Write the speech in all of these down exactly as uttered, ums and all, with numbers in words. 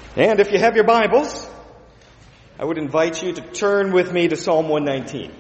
And if you have your Bibles, I would invite you to turn with me to Psalm one nineteen.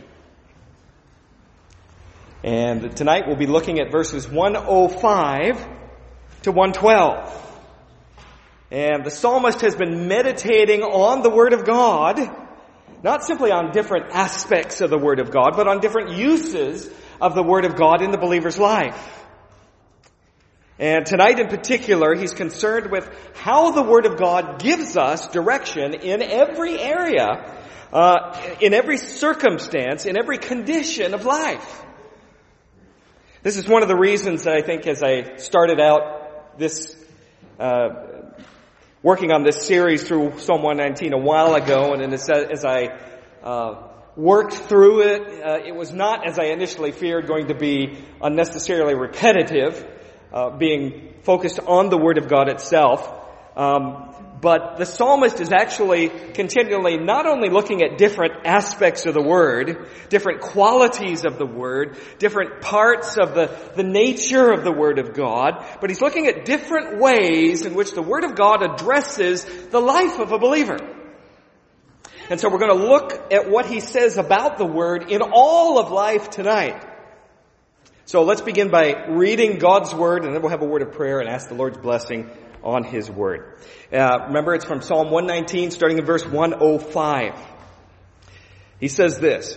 And tonight we'll be looking at verses one oh five to one twelve. And the psalmist has been meditating on the Word of God, not simply on different aspects of the Word of God, but on different uses of the Word of God in the believer's life. And tonight in particular, he's concerned with how the Word of God gives us direction in every area, uh, in every circumstance, in every condition of life. This is one of the reasons that I think as I started out this, uh, working on this series through Psalm one nineteen a while ago, and as, as I uh, worked through it, uh, it was not, as I initially feared, going to be unnecessarily repetitive. Uh, being focused on the Word of God itself. Um, but the psalmist is actually continually not only looking at different aspects of the Word, different qualities of the Word, different parts of the, the nature of the Word of God, but he's looking at different ways in which the Word of God addresses the life of a believer. And so we're going to look at what he says about the Word in all of life tonight. So let's begin by reading God's Word, and then we'll have a word of prayer and ask the Lord's blessing on His Word. Uh, remember, it's from Psalm one nineteen, starting in verse one oh five. He says this: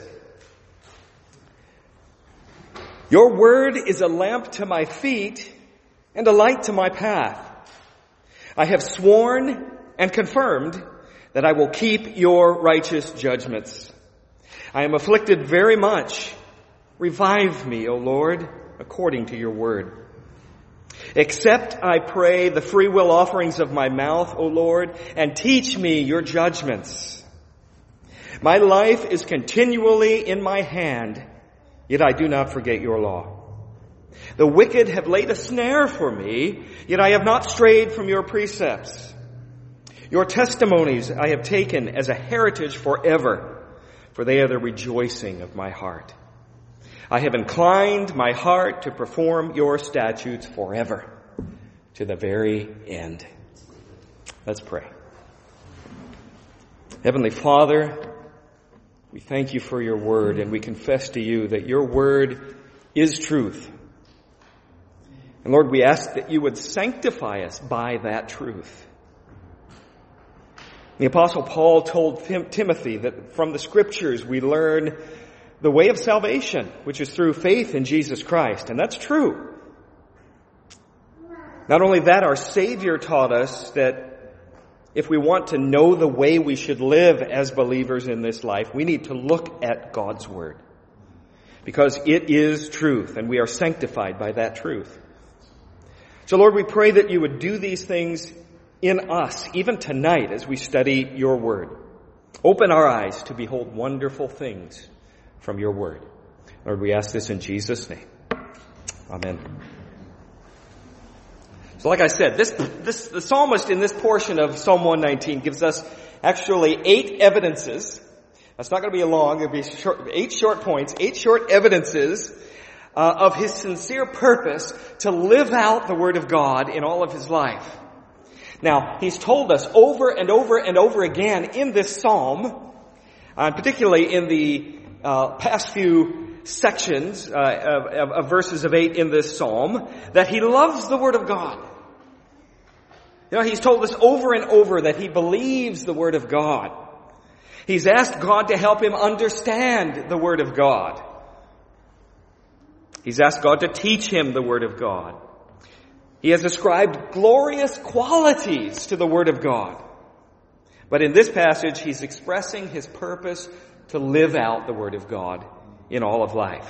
"Your Word is a lamp to my feet and a light to my path. I have sworn and confirmed that I will keep your righteous judgments. I am afflicted very much. Revive me, O Lord, according to your word. Accept, I pray, the free will offerings of my mouth, O Lord, and teach me your judgments. My life is continually in my hand, yet I do not forget your law. The wicked have laid a snare for me, yet I have not strayed from your precepts. Your testimonies I have taken as a heritage forever, for they are the rejoicing of my heart. I have inclined my heart to perform your statutes forever, to the very end." Let's pray. Heavenly Father, we thank you for your word, and we confess to you that your word is truth. And Lord, we ask that you would sanctify us by that truth. The Apostle Paul told Tim- Timothy that from the Scriptures we learn the way of salvation, which is through faith in Jesus Christ. And that's true. Not only that, our Savior taught us that if we want to know the way we should live as believers in this life, we need to look at God's Word. Because it is truth, and we are sanctified by that truth. So Lord, we pray that you would do these things in us, even tonight as we study your Word. Open our eyes to behold wonderful things from your word. Lord, we ask this in Jesus' name. Amen. So like I said, this, this, the psalmist in this portion of Psalm one nineteen gives us actually eight evidences. That's not going to be long. It'll be short, eight short points, eight short evidences uh, of his sincere purpose to live out the Word of God in all of his life. Now, he's told us over and over and over again in this psalm, uh, particularly in the Uh, past few sections uh, of, of verses of eight in this psalm, that he loves the Word of God. You know, he's told us over and over that he believes the Word of God. He's asked God to help him understand the Word of God. He's asked God to teach him the Word of God. He has ascribed glorious qualities to the Word of God. But in this passage, he's expressing his purpose to live out the Word of God in all of life.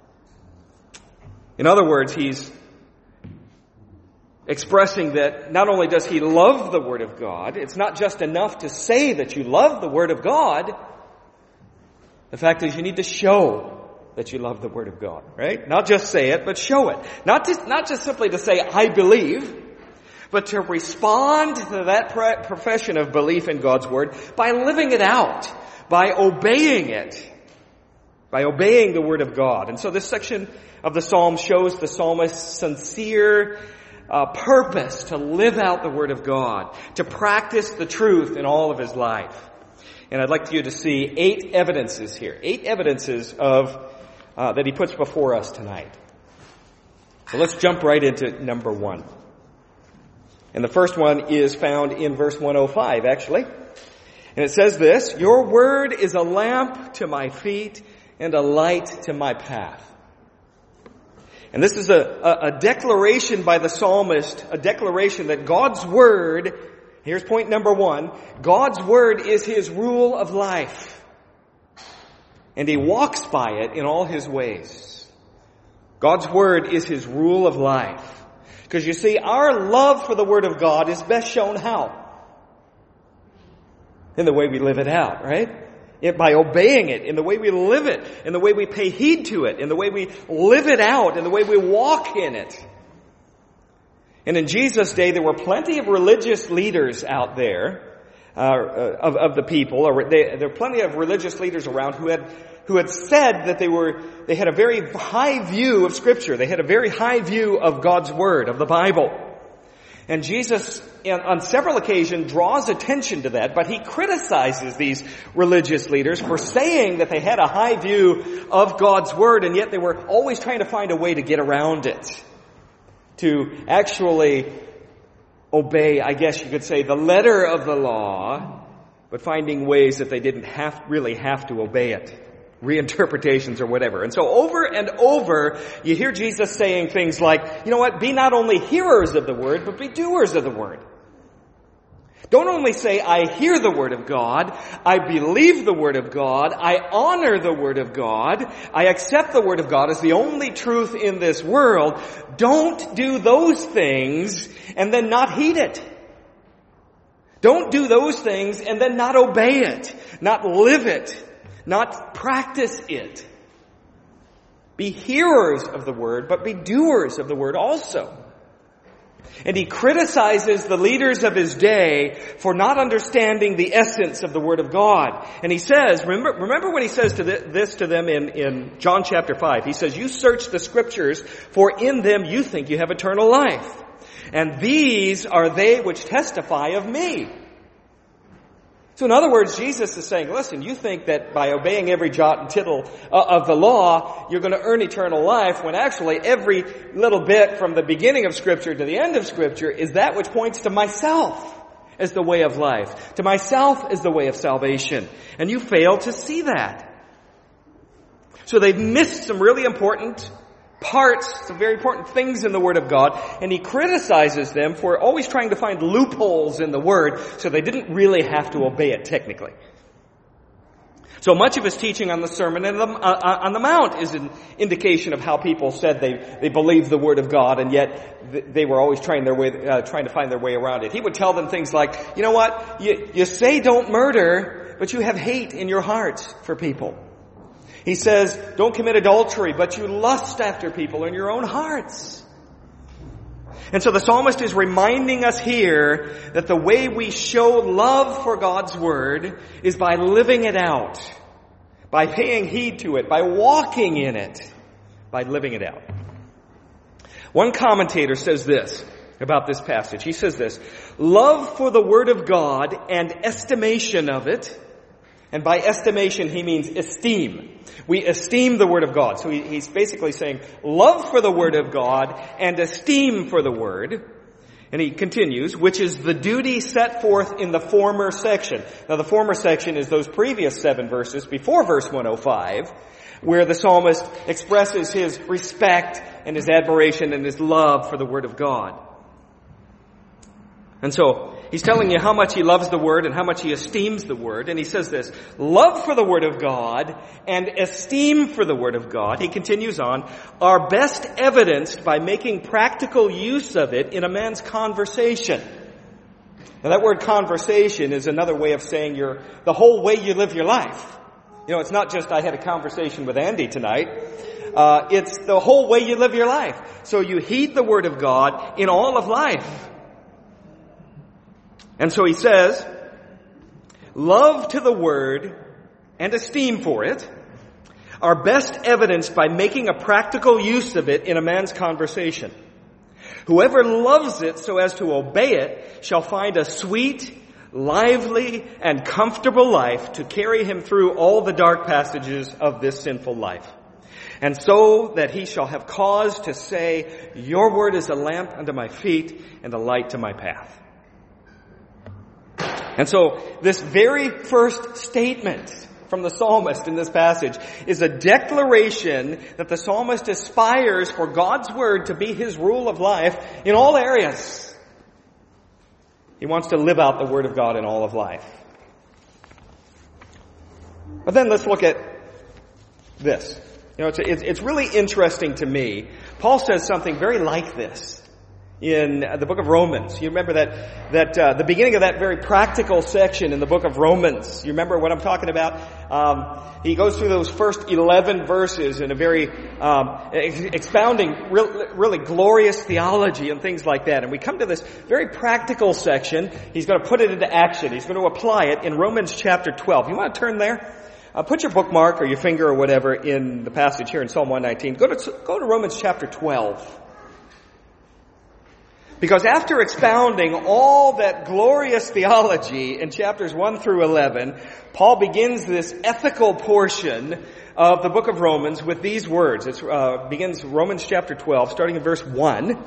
In other words, he's expressing that not only does he love the Word of God, it's not just enough to say that you love the Word of God. The fact is you need to show that you love the Word of God, right? Not just say it, but show it. Not just, not just simply to say, I believe, but to respond to that profession of belief in God's Word by living it out, by obeying it, by obeying the Word of God. And so this section of the Psalm shows the psalmist's sincere uh, purpose to live out the Word of God, to practice the truth in all of his life. And I'd like you to see eight evidences here, eight evidences of uh, that he puts before us tonight. So let's jump right into number one. And the first one is found in verse one oh five, actually. And it says this, "Your word is a lamp to my feet and a light to my path." And this is a, a, a declaration by the psalmist, a declaration that God's word, here's point number one, God's word is his rule of life. And he walks by it in all his ways. God's word is his rule of life. Because you see, our love for the Word of God is best shown how? In the way we live it out, right? It, by obeying it, in the way we live it, in the way we pay heed to it, in the way we live it out, in the way we walk in it. And in Jesus' day, there were plenty of religious leaders out there, uh, of, of the people. Or they, there were plenty of religious leaders around who had who had said that they were, they had a very high view of Scripture. They had a very high view of God's Word, of the Bible. And Jesus, on several occasions, draws attention to that, but he criticizes these religious leaders for saying that they had a high view of God's Word, and yet they were always trying to find a way to get around it. To actually obey, I guess you could say, the letter of the law, but finding ways that they didn't have, really have to obey it. Reinterpretations or whatever. And so over and over, you hear Jesus saying things like, you know what, be not only hearers of the word, but be doers of the word. Don't only say, I hear the word of God, I believe the word of God, I honor the word of God, I accept the word of God as the only truth in this world. Don't do those things and then not heed it. Don't do those things and then not obey it, not live it. Not practice it. Be hearers of the word, but be doers of the word also. And he criticizes the leaders of his day for not understanding the essence of the word of God. And he says, remember, remember when he says to th- this to them in, in John chapter five. He says, you search the scriptures, for in them you think you have eternal life. And these are they which testify of me. So in other words, Jesus is saying, listen, you think that by obeying every jot and tittle of the law, you're going to earn eternal life, when actually every little bit from the beginning of Scripture to the end of Scripture is that which points to myself as the way of life, to myself as the way of salvation. And you fail to see that. So they've missed some really important parts, some very important things in the Word of God, and he criticizes them for always trying to find loopholes in the Word, so they didn't really have to obey it technically. So much of his teaching on the Sermon on the Mount is an indication of how people said they, they believed the Word of God, and yet they were always trying their way, uh, trying to find their way around it. He would tell them things like, you know what, you, you say don't murder, but you have hate in your hearts for people. He says, don't commit adultery, but you lust after people in your own hearts. And so the psalmist is reminding us here that the way we show love for God's Word is by living it out, by paying heed to it, by walking in it, by living it out. One commentator says this about this passage. He says this, love for the Word of God and estimation of it. And by estimation, he means esteem. We esteem the Word of God. So he, he's basically saying love for the Word of God and esteem for the Word. And he continues, which is the duty set forth in the former section. Now the former section is those previous seven verses before verse one oh five, where the psalmist expresses his respect and his admiration and his love for the Word of God. And so he's telling you how much he loves the Word and how much he esteems the Word. And he says this, love for the Word of God and esteem for the Word of God, he continues on, are best evidenced by making practical use of it in a man's conversation. Now that word conversation is another way of saying your, the whole way you live your life. You know, it's not just I had a conversation with Andy tonight. Uh, it's the whole way you live your life. So you heed the Word of God in all of life. And so he says, love to the Word and esteem for it are best evidenced by making a practical use of it in a man's conversation. Whoever loves it so as to obey it shall find a sweet, lively, and comfortable life to carry him through all the dark passages of this sinful life. And so that he shall have cause to say, your word is a lamp unto my feet and a light to my path. And so this very first statement from the psalmist in this passage is a declaration that the psalmist aspires for God's word to be his rule of life in all areas. He wants to live out the word of God in all of life. But then let's look at this. You know, it's, it's, it's really interesting to me. Paul says something very like this in the book of Romans. You remember that, that, uh, the beginning of that very practical section in the book of Romans. You remember what I'm talking about? Um, he goes through those first eleven verses in a very, um, ex- expounding real, really glorious theology and things like that. And we come to this very practical section. He's going to put it into action. He's going to apply it in Romans chapter twelve. You want to turn there? Uh, put your bookmark or your finger or whatever in the passage here in Psalm one nineteen. Go to, go to Romans chapter twelve. Because after expounding all that glorious theology in chapters one through eleven, Paul begins this ethical portion of the book of Romans with these words. It uh, begins Romans chapter twelve, starting in verse one.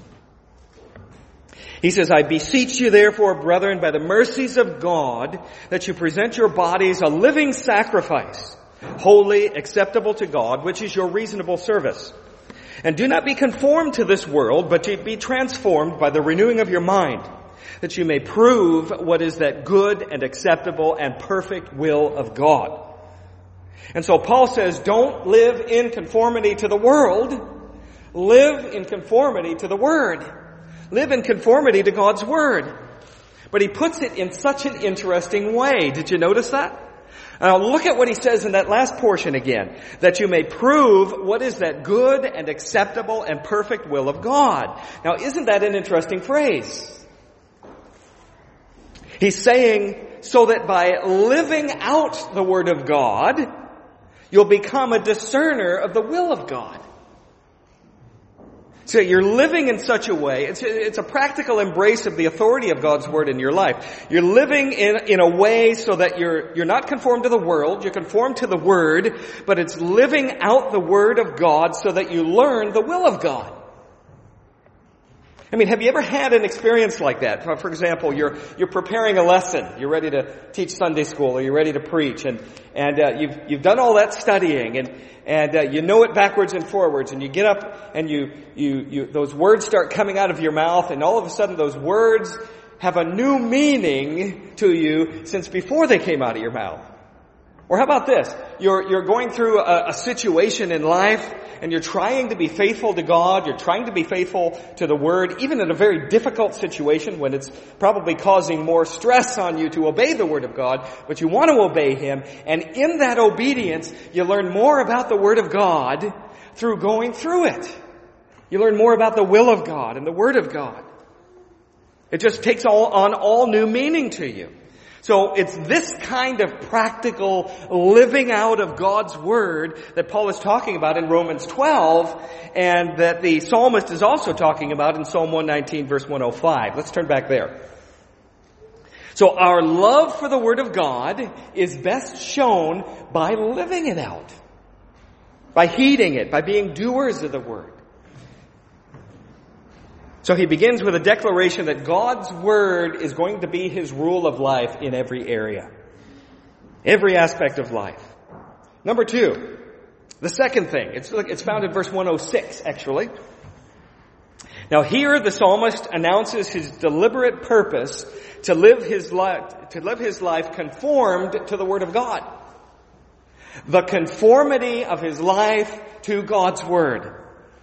He says, I beseech you therefore, brethren, by the mercies of God, that you present your bodies a living sacrifice, holy, acceptable to God, which is your reasonable service. And do not be conformed to this world, but be transformed by the renewing of your mind, that you may prove what is that good and acceptable and perfect will of God. And so Paul says, don't live in conformity to the world. Live in conformity to the Word. Live in conformity to God's Word. But he puts it in such an interesting way. Did you notice that? Now look at what he says in that last portion again. That you may prove what is that good and acceptable and perfect will of God. Now isn't that an interesting phrase? He's saying, so that by living out the Word of God, you'll become a discerner of the will of God. So you're living in such a way, it's, it's a practical embrace of the authority of God's Word in your life. You're living in, in a way so that you're, you're not conformed to the world, you're conformed to the Word, but it's living out the Word of God so that you learn the will of God. I mean, have you ever had an experience like that? For example, you're you're preparing a lesson. You're ready to teach Sunday school, or you're ready to preach, and and uh, you've you've done all that studying, and and uh, you know it backwards and forwards, and you get up and you you you those words start coming out of your mouth, and all of a sudden those words have a new meaning to you since before they came out of your mouth. Or how about this? You're you're going through a, a situation in life, and you're trying to be faithful to God, you're trying to be faithful to the Word, even in a very difficult situation when it's probably causing more stress on you to obey the Word of God, but you want to obey Him, and in that obedience, you learn more about the Word of God through going through it. You learn more about the will of God and the Word of God. It just takes all, on all new meaning to you. So it's this kind of practical living out of God's Word that Paul is talking about in Romans twelve, and that the psalmist is also talking about in Psalm one nineteen verse one oh five. Let's turn back there. So our love for the Word of God is best shown by living it out, by heeding it, by being doers of the Word. So he begins with a declaration that God's Word is going to be his rule of life in every area. Every aspect of life. Number two, the second thing. It's, it's found in verse one oh six, actually. Now here the psalmist announces his deliberate purpose to live his life, to live his life conformed to the Word of God. The conformity of his life to God's Word.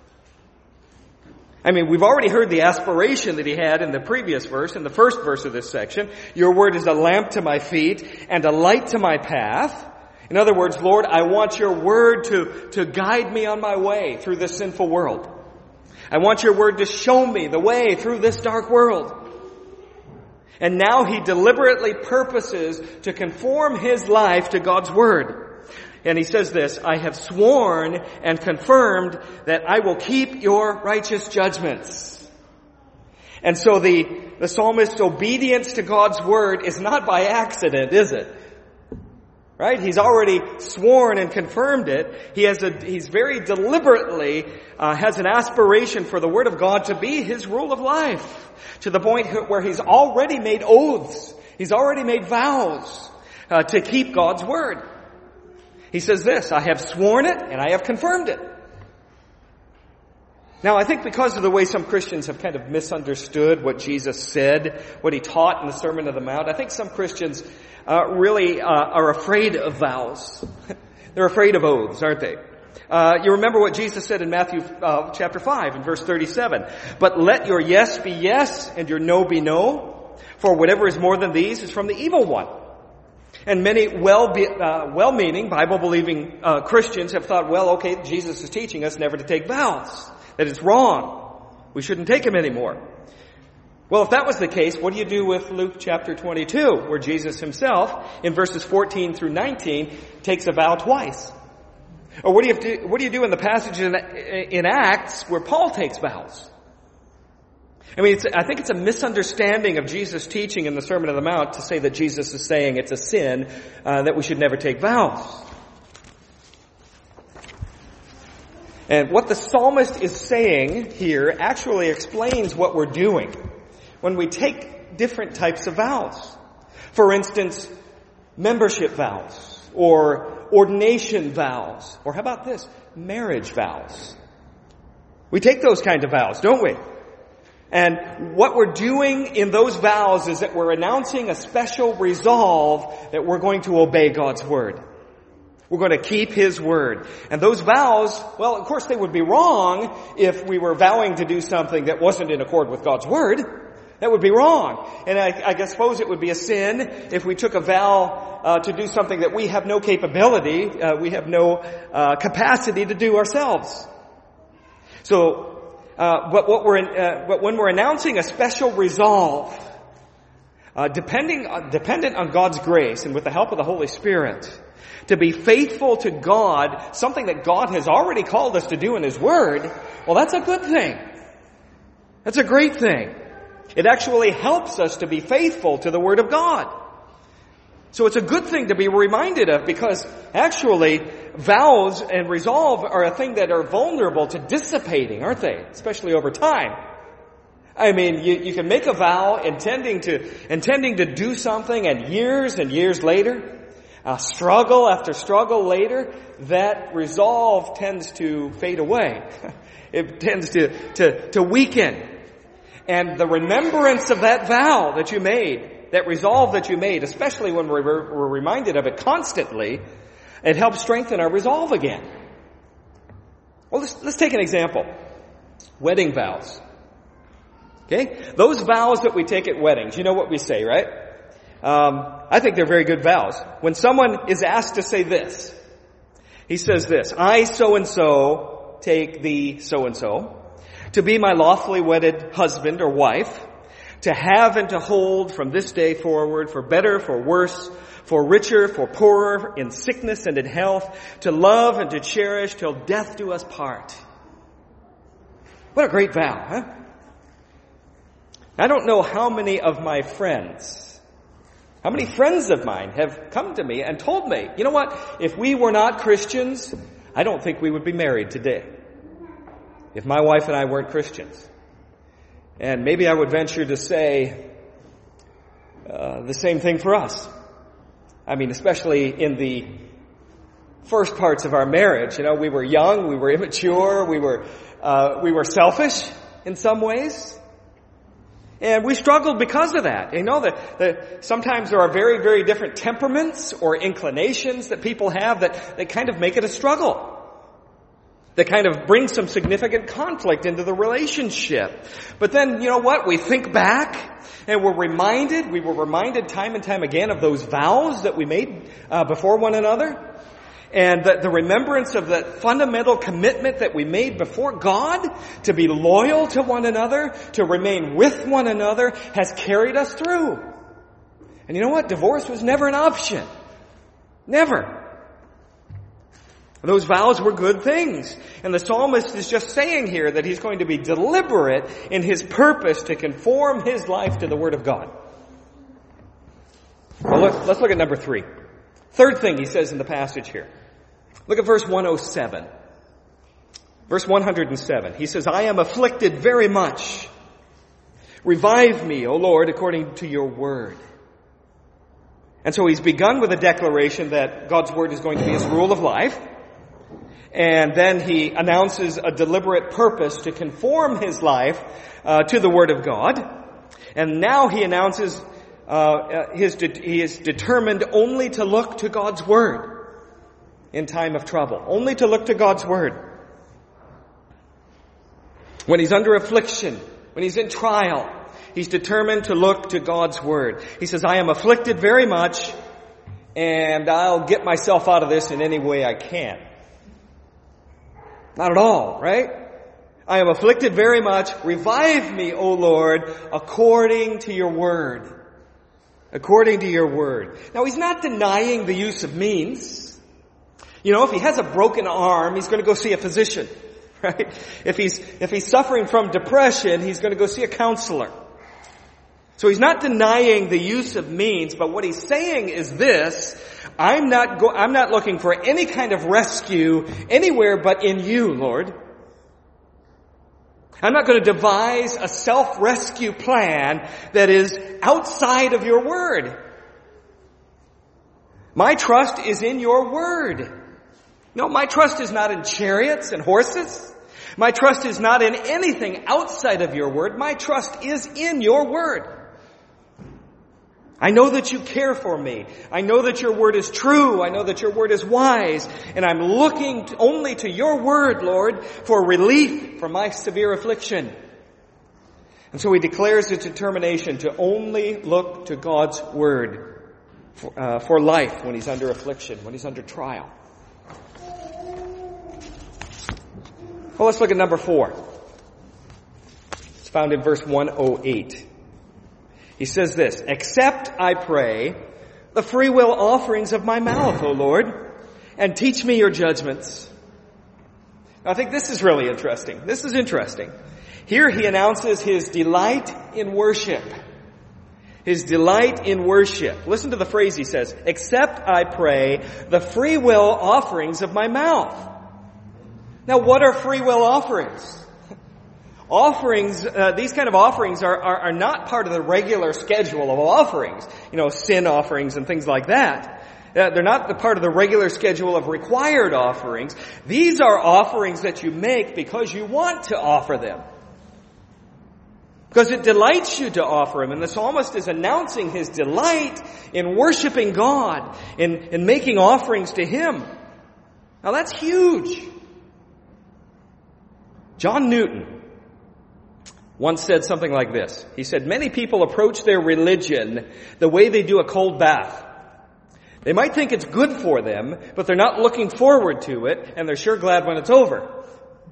I mean, we've already heard the aspiration that he had in the previous verse, in the first verse of this section. Your Word is a lamp to my feet and a light to my path. In other words, Lord, I want your Word to, to guide me on my way through this sinful world. I want your Word to show me the way through this dark world. And now he deliberately purposes to conform his life to God's Word. And he says this, I have sworn and confirmed that I will keep your righteous judgments. And so the, the psalmist's obedience to God's word is not by accident, is it? Right? He's already sworn and confirmed it. He has a, he's very deliberately uh, has an aspiration for the Word of God to be his rule of life, to the point where he's already made oaths. He's already made vows uh, to keep God's Word. He says this, I have sworn it and I have confirmed it. Now, I think because of the way some Christians have kind of misunderstood what Jesus said, what he taught in the Sermon on the Mount, I think some Christians uh, really uh, are afraid of vows. They're afraid of oaths, aren't they? Uh, you remember what Jesus said in Matthew uh, chapter five and verse thirty-seven. But let your yes be yes and your no be no, for whatever is more than these is from the evil one. And many well be, uh, well-meaning, Bible-believing uh, Christians have thought, well, okay, Jesus is teaching us never to take vows. That it's wrong. We shouldn't take them anymore. Well, if that was the case, what do you do with Luke chapter twenty-two, where Jesus himself, in verses fourteen through nineteen, takes a vow twice? Or what do you do, what do you do in the passage in, in Acts where Paul takes vows? I mean, it's, I think it's a misunderstanding of Jesus' teaching in the Sermon on the Mount to say that Jesus is saying it's a sin uh, that we should never take vows. And what the psalmist is saying here actually explains what we're doing when we take different types of vows. For instance, membership vows, or ordination vows, or how about this, marriage vows. We take those kinds of vows, don't we? And what we're doing in those vows is that we're announcing a special resolve that we're going to obey God's word. We're going to keep His word. And those vows, well, of course they would be wrong if we were vowing to do something that wasn't in accord with God's word. That would be wrong. And I, I suppose it would be a sin if we took a vow uh, to do something that we have no capability, uh, we have no uh, capacity to do ourselves. So, uh, but what we're, in, uh, but when we're announcing a special resolve, uh, depending, uh, dependent on God's grace and with the help of the Holy Spirit, to be faithful to God, something that God has already called us to do in His Word, well, that's a good thing. That's a great thing. It actually helps us to be faithful to the Word of God. So it's a good thing to be reminded of, because actually vows and resolve are a thing that are vulnerable to dissipating, aren't they? Especially over time. I mean, you, you can make a vow intending to, intending to do something, and years and years later, Uh, struggle after struggle later, that resolve tends to fade away. It tends to, to, to weaken. And the remembrance of that vow that you made, that resolve that you made, especially when we're, we're reminded of it constantly, it helps strengthen our resolve again. Well, let's, let's take an example. Wedding vows. Okay? Those vows that we take at weddings, you know what we say, right? Um, I think they're very good vows. When someone is asked to say this, he says this, I so-and-so take thee so-and-so to be my lawfully wedded husband or wife, to have and to hold from this day forward, for better, for worse, for richer, for poorer, in sickness and in health, to love and to cherish till death do us part. What a great vow, huh? I don't know how many of my friends How many friends of mine have come to me and told me, you know what, if we were not Christians, I don't think we would be married today. If my wife and I weren't Christians. And maybe I would venture to say uh, the same thing for us. I mean, especially in the first parts of our marriage. You know, we were young, we were immature, we were uh, we were selfish in some ways. And we struggled because of that. You know, that, that sometimes there are very, very different temperaments or inclinations that people have that, that kind of make it a struggle. That kind of bring some significant conflict into the relationship. But then, you know what? We think back and we're reminded, we were reminded time and time again of those vows that we made uh, before one another. And the, the remembrance of that fundamental commitment that we made before God to be loyal to one another, to remain with one another, has carried us through. And you know what? Divorce was never an option. Never. Those vows were good things. And the psalmist is just saying here that he's going to be deliberate in his purpose to conform his life to the Word of God. Well, look, let's look at number three. Third thing he says in the passage here. Look at verse one oh seven. Verse one hundred seven. He says, I am afflicted very much. Revive me, O Lord, according to your word. And so he's begun with a declaration that God's word is going to be his rule of life. And then he announces a deliberate purpose to conform his life uh, to the Word of God. And now he announces uh, his de- he is determined only to look to God's Word in time of trouble. Only to look to God's Word. When he's under affliction, when he's in trial, he's determined to look to God's Word. He says, I am afflicted very much, and I'll get myself out of this in any way I can. Not at all, right? I am afflicted very much. Revive me, O Lord, according to your word. According to your word. Now, he's not denying the use of means. You know, if he has a broken arm, he's going to go see a physician, right? If he's, if he's suffering from depression, he's going to go see a counselor. So he's not denying the use of means, but what he's saying is this: I'm not go- I'm not looking for any kind of rescue anywhere but in you, Lord. I'm not going to devise a self-rescue plan that is outside of your word. My trust is in your word. No, my trust is not in chariots and horses. My trust is not in anything outside of your word. My trust is in your word. I know that you care for me. I know that your word is true. I know that your word is wise. And I'm looking only to your word, Lord, for relief from my severe affliction. And so he declares his determination to only look to God's word for, uh, for life when he's under affliction, when he's under trial. Well, let's look at number four. It's found in verse one oh eight. He says this: accept, I pray, the free will offerings of my mouth, O Lord, and teach me your judgments. Now, I think this is really interesting. This is interesting. Here he announces his delight in worship. His delight in worship. Listen to the phrase he says: accept, I pray, the free will offerings of my mouth. Now, what are free will offerings? Offerings, uh, these kind of offerings are, are, are not part of the regular schedule of offerings. You know, sin offerings and things like that. Uh, they're not the part of the regular schedule of required offerings. These are offerings that you make because you want to offer them. Because it delights you to offer them. And the psalmist is announcing his delight in worshiping God, in, in making offerings to Him. Now that's huge. John Newton once said something like this. He said, many people approach their religion the way they do a cold bath. They might think it's good for them, but they're not looking forward to it, and they're sure glad when it's over.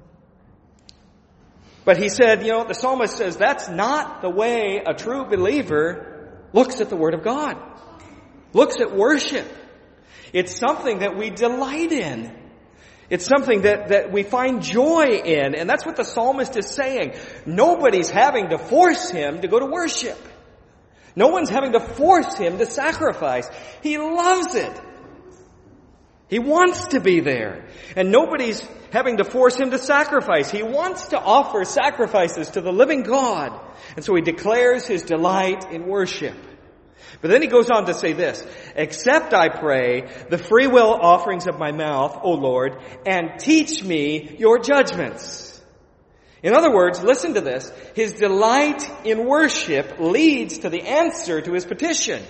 But he said, you know, the psalmist says that's not the way a true believer looks at the Word of God, looks at worship. It's something that we delight in. It's something that, that we find joy in. And that's what the psalmist is saying. Nobody's having to force him to go to worship. No one's having to force him to sacrifice. He loves it. He wants to be there. And nobody's having to force him to sacrifice. He wants to offer sacrifices to the living God. And so he declares his delight in worship. But then he goes on to say this: accept, I pray, the free will offerings of my mouth, O Lord, and teach me your judgments. In other words, listen to this. His delight in worship leads to the answer to his petition.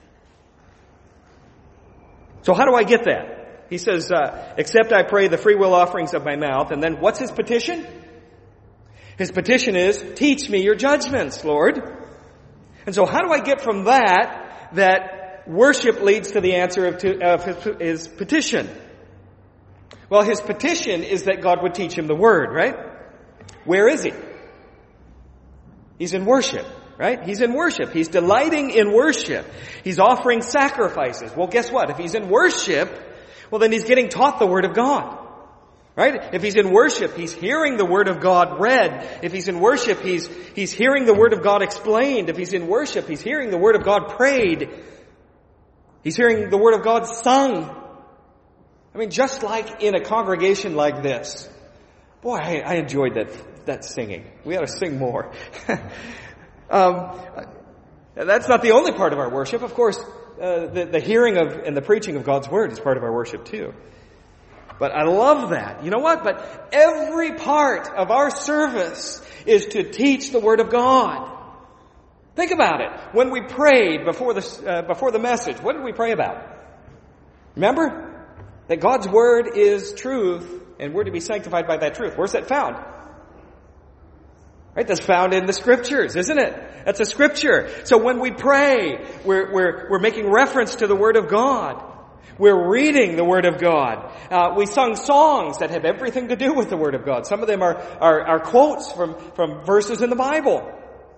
So how do I get that? He says, uh, accept, I pray, the free will offerings of my mouth. And then what's his petition? His petition is, teach me your judgments, Lord. And so how do I get from that, that worship leads to the answer of, to, of his, his petition? Well, his petition is that God would teach him the Word, right? Where is he? He's in worship, right? He's in worship. He's delighting in worship. He's offering sacrifices. Well, guess what? If he's in worship, well, then he's getting taught the Word of God. Right? If he's in worship, he's hearing the Word of God read. If he's in worship, he's, he's hearing the Word of God explained. If he's in worship, he's hearing the Word of God prayed. He's hearing the Word of God sung. I mean, just like in a congregation like this. Boy, I, I enjoyed that, that singing. We ought to sing more. um, that's not the only part of our worship. Of course, uh, the, the hearing of and the preaching of God's Word is part of our worship too. But I love that. You know what? But every part of our service is to teach the Word of God. Think about it. When we prayed before the, uh, before the message, what did we pray about? Remember? That God's Word is truth, and we're to be sanctified by that truth. Where's that found? Right? That's found in the Scriptures, isn't it? That's a Scripture. So when we pray, we're, we're, we're making reference to the Word of God. We're reading the Word of God. Uh, we sung songs that have everything to do with the Word of God. Some of them are, are, are quotes from, from verses in the Bible.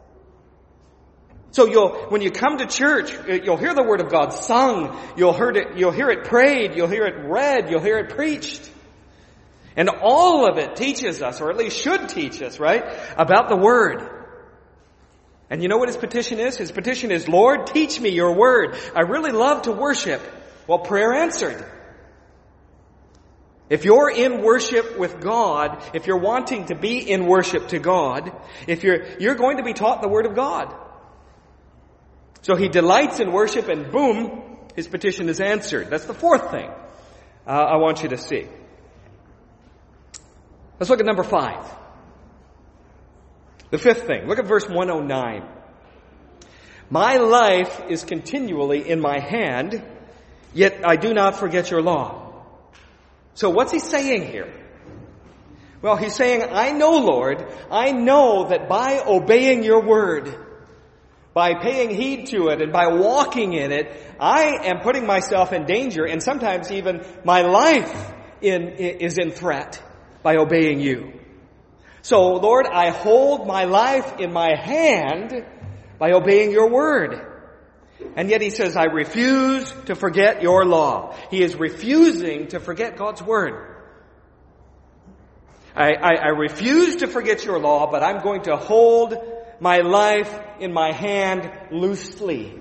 So you'll, when you come to church, you'll hear the Word of God sung. You'll hear it, you'll hear it prayed. You'll hear it read. You'll hear it preached. And all of it teaches us, or at least should teach us, right, about the Word. And you know what his petition is? His petition is, Lord, teach me your Word. I really love to worship. Well, prayer answered. If you're in worship with God, if you're wanting to be in worship to God, if you're, you're going to be taught the Word of God. So he delights in worship and boom, his petition is answered. That's the fourth thing uh, I want you to see. Let's look at number five. The fifth thing. Look at verse one oh nine. My life is continually in my hand, yet I do not forget your law. So what's he saying here? Well, he's saying, I know, Lord, I know that by obeying your word, by paying heed to it and by walking in it, I am putting myself in danger, and sometimes even my life in, is in threat by obeying you. So, Lord, I hold my life in my hand by obeying your word. And yet he says, I refuse to forget your law. He is refusing to forget God's word. I, I, I refuse to forget your law, but I'm going to hold my life in my hand loosely.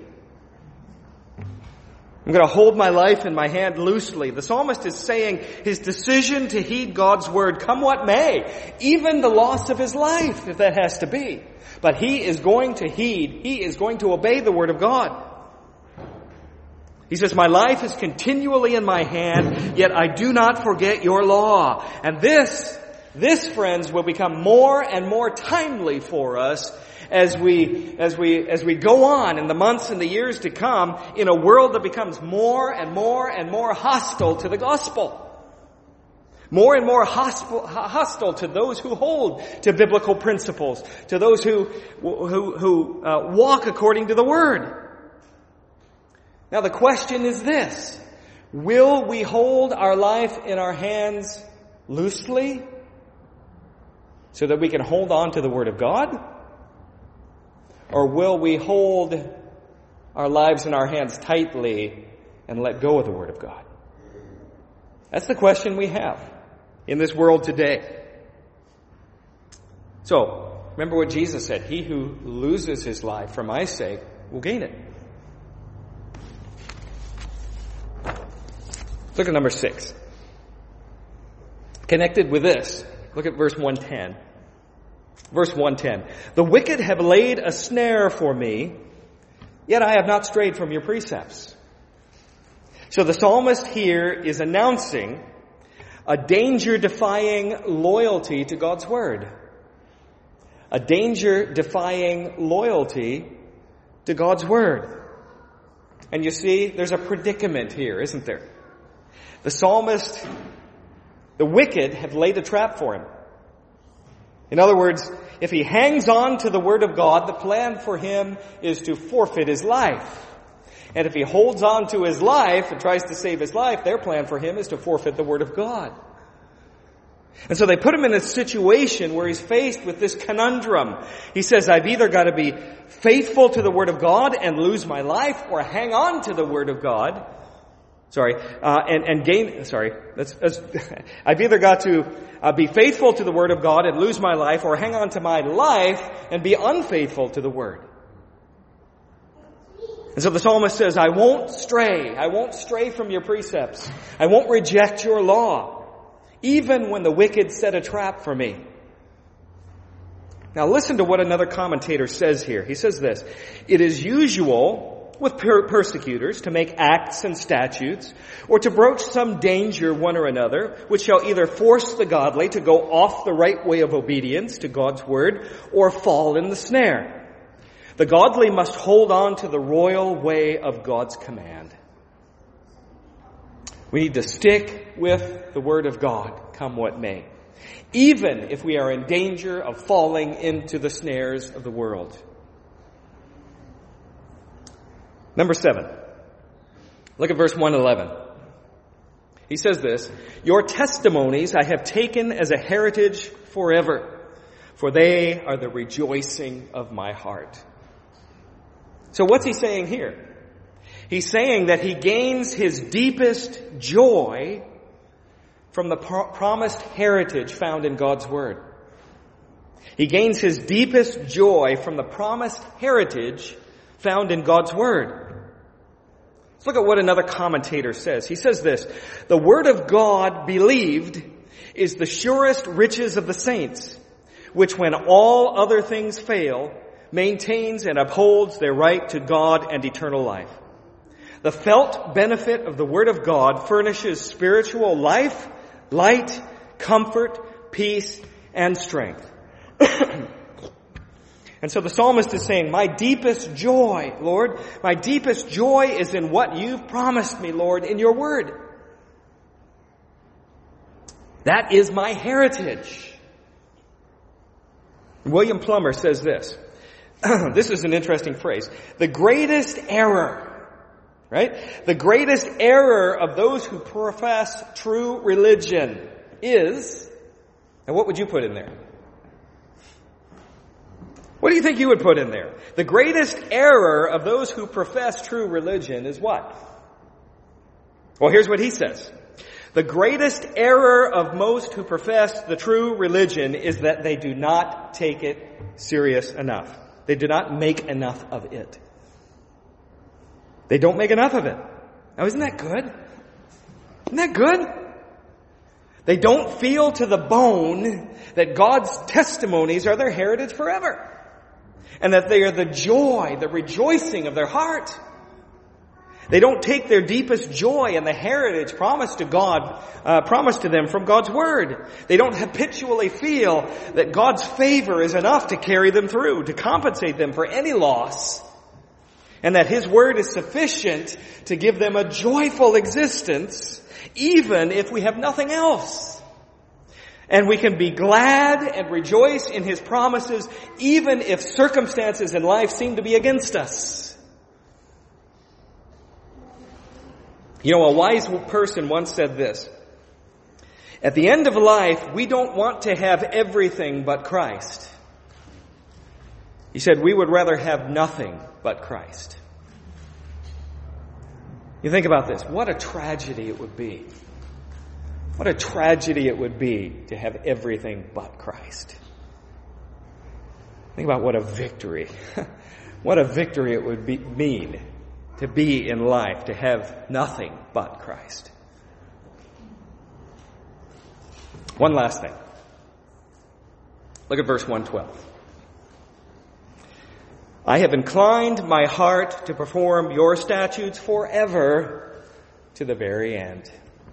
I'm going to hold my life in my hand loosely. The psalmist is saying his decision to heed God's word, come what may, even the loss of his life, if that has to be. But he is going to heed, he is going to obey the word of God. He says, my life is continually in my hand, yet I do not forget your law. And this, this, friends, will become more and more timely for us as we, as we, as we go on in the months and the years to come in a world that becomes more and more and more hostile to the gospel. More and more hostile, hostile to those who hold to biblical principles, to those who, who, who uh, walk according to the word. Now the question is this: will we hold our life in our hands loosely so that we can hold on to the Word of God? Or will we hold our lives in our hands tightly and let go of the Word of God? That's the question we have in this world today. So, remember what Jesus said, he who loses his life for my sake will gain it. Look at number six. Connected with this, look at verse one ten. Verse one ten. The wicked have laid a snare for me, yet I have not strayed from your precepts. So the psalmist here is announcing a danger-defying loyalty to God's word. A danger-defying loyalty to God's word. And you see, there's a predicament here, isn't there? The psalmist, the wicked have laid a trap for him. In other words, if he hangs on to the word of God, the plan for him is to forfeit his life. And if he holds on to his life and tries to save his life, their plan for him is to forfeit the word of God. And so they put him in a situation where he's faced with this conundrum. He says, I've either got to be faithful to the word of God and lose my life, or hang on to the word of God Sorry, uh, and, and gain, sorry, that's, that's, I've either got to uh, be faithful to the Word of God and lose my life, or hang on to my life and be unfaithful to the Word. And so the psalmist says, I won't stray. I won't stray from your precepts. I won't reject your law, even when the wicked set a trap for me. Now listen to what another commentator says here. He says this, it is usual with per- persecutors to make acts and statutes, or to broach some danger one or another, which shall either force the godly to go off the right way of obedience to God's word, or fall in the snare. The godly must hold on to the royal way of God's command. We need to stick with the Word of God, come what may, even if we are in danger of falling into the snares of the world. Number seven. Look at verse one eleven. He says this, your testimonies I have taken as a heritage forever, for they are the rejoicing of my heart. So what's he saying here? He's saying that he gains his deepest joy from the pro- promised heritage found in God's Word. He gains his deepest joy from the promised heritage found in God's Word. Let's look at what another commentator says. He says this, the Word of God believed is the surest riches of the saints, which when all other things fail, maintains and upholds their right to God and eternal life. The felt benefit of the Word of God furnishes spiritual life, light, comfort, peace, and strength. And so the psalmist is saying, my deepest joy, Lord, my deepest joy is in what you've promised me, Lord, in your Word. That is my heritage. William Plummer says this. This is an interesting phrase. The greatest error, right? The greatest error of those who profess true religion is, and what would you put in there? What do you think you would put in there? The greatest error of those who profess true religion is what? Well, here's what he says. The greatest error of most who profess the true religion is that they do not take it serious enough. They do not make enough of it. They don't make enough of it. Now, isn't that good? Isn't that good? They don't feel to the bone that God's testimonies are their heritage forever. And that they are the joy, the rejoicing of their heart. They don't take their deepest joy in the heritage promised to God, uh, promised to them from God's Word. They don't habitually feel that God's favor is enough to carry them through, to compensate them for any loss. And that His Word is sufficient to give them a joyful existence, even if we have nothing else. And we can be glad and rejoice in His promises, even if circumstances in life seem to be against us. You know, a wise person once said this. At the end of life, we don't want to have everything but Christ. He said we would rather have nothing but Christ. You think about this. What a tragedy it would be. What a tragedy it would be to have everything but Christ. Think about what a victory. What a victory it would be, mean to be in life, to have nothing but Christ. One last thing. Look at verse one twelve. I have inclined my heart to perform your statutes forever to the very end.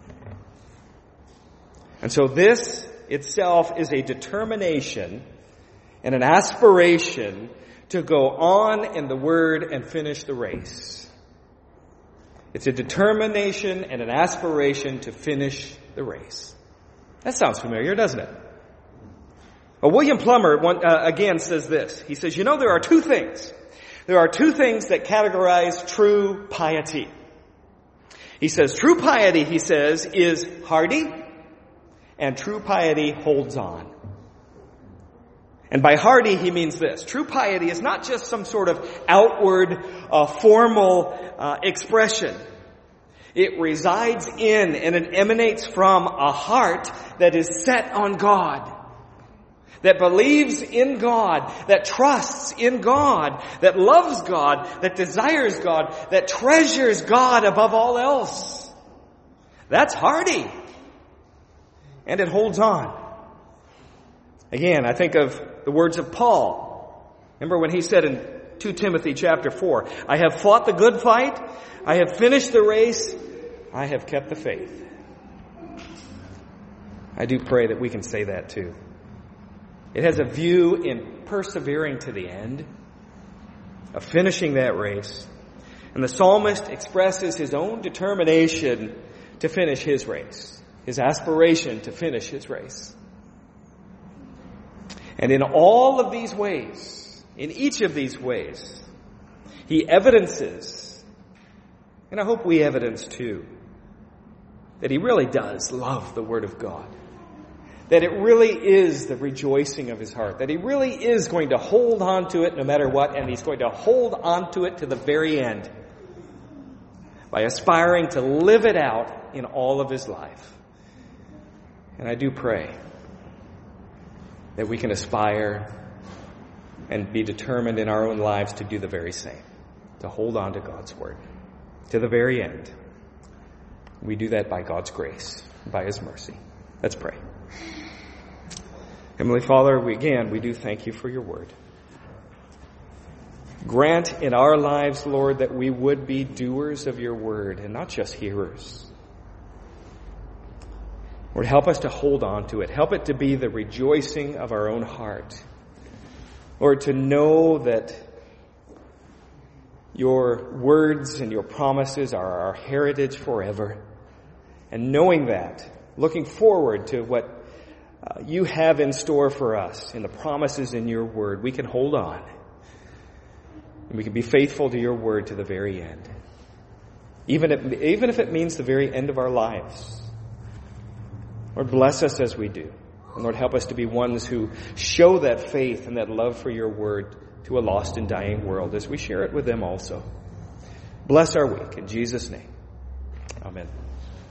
And so this itself is a determination and an aspiration to go on in the Word and finish the race. It's a determination and an aspiration to finish the race. That sounds familiar, doesn't it? Well, William Plummer one, uh, again says this. He says, you know, there are two things. There are two things that categorize true piety. He says, true piety, he says, is hardy, and true piety holds on. And by hardy, he means this. True piety is not just some sort of outward, uh, formal uh, expression. It resides in and it emanates from a heart that is set on God, that believes in God, that trusts in God, that loves God, that desires God, that treasures God above all else. That's hearty. And it holds on. Again, I think of the words of Paul. Remember when he said in Second Timothy chapter four, I have fought the good fight, I have finished the race, I have kept the faith. I do pray that we can say that too. It has a view in persevering to the end, of finishing that race. And the psalmist expresses his own determination to finish his race, his aspiration to finish his race. And in all of these ways, in each of these ways, he evidences, and I hope we evidence too, that he really does love the Word of God. That it really is the rejoicing of his heart. That he really is going to hold on to it no matter what, and he's going to hold on to it to the very end by aspiring to live it out in all of his life. And I do pray that we can aspire and be determined in our own lives to do the very same, to hold on to God's Word to the very end. We do that by God's grace, by His mercy. Let's pray. Heavenly Father, we, again, we do thank you for your Word. Grant in our lives, Lord, that we would be doers of your Word and not just hearers. Lord, help us to hold on to it. Help it to be the rejoicing of our own heart. Lord, to know that your words and your promises are our heritage forever. And knowing that, looking forward to what uh, you have in store for us in the promises in your word, we can hold on. And we can be faithful to your word to the very end. Even if, even if it means the very end of our lives. Lord, bless us as we do. And Lord, help us to be ones who show that faith and that love for your word to a lost and dying world as we share it with them also. Bless our week in Jesus' name. Amen.